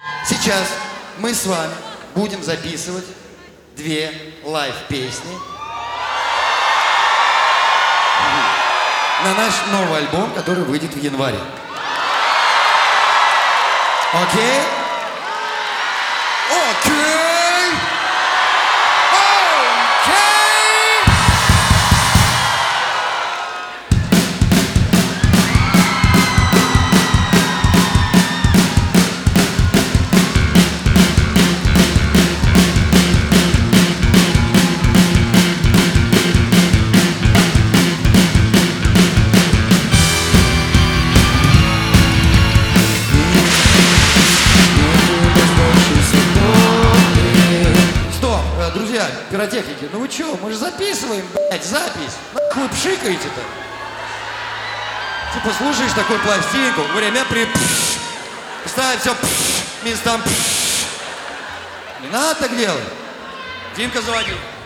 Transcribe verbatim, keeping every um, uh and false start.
Сейчас мы с вами будем записывать две лайв-песни на наш новый альбом, который выйдет в январе. Окей? Окей! Окей! Друзья, пиротехники, ну вы чё, мы же записываем, блядь, запись. Нахуй вы пшикаете-то? Типа слушаешь такую пластинку, время при пш, ставь все пш, местам пш. Не надо так делать. Димка, заводи.